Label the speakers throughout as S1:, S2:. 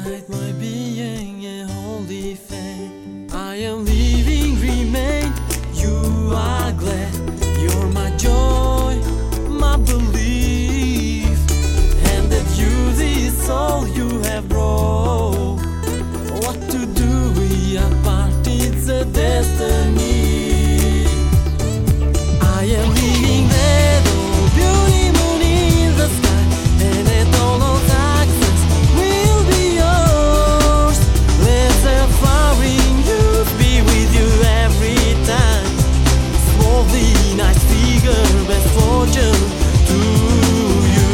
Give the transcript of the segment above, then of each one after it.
S1: Inside my being a holy faith, I am living, remain. You are glad, you're my joy, my belief, and that you, this all you have brought. What to do, we are part, it's a destiny. I am living there, oh beauty moon in the sky, and eternal success will be yours. Let the firing youth be with you every time. Smallly nice figure, best fortune to you.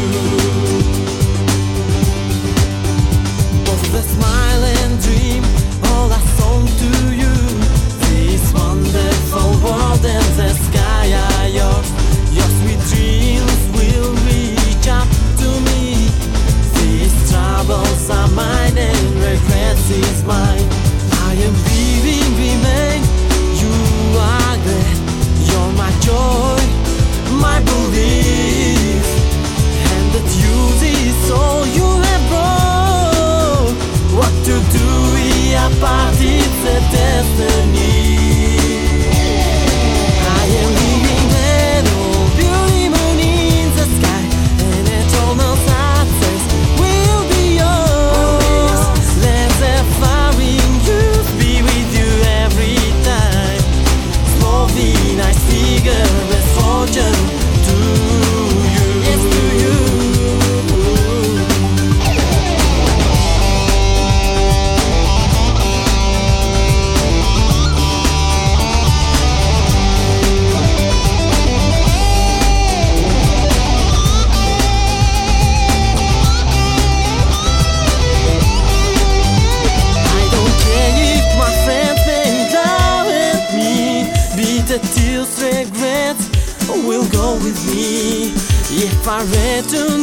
S1: Both the smile and dream, all a song to you. This wonderful world and the sky are yours. Your sweet dreams will reach up to me. These troubles are mine and regrets is mine. I am living, remain. You are glad, you're my joy, my belief, and that you, this all you have brought. What to do, we are part, it's a destiny. I am living there, oh beauty moon in the sky, and eternal success will be yours. Let the firing youth be with you every time. Smallly nice figure, best fortune to you. Yes, to you. I don't care if my friends may laugh at me. Bitter tears, regrets will go with me. If I return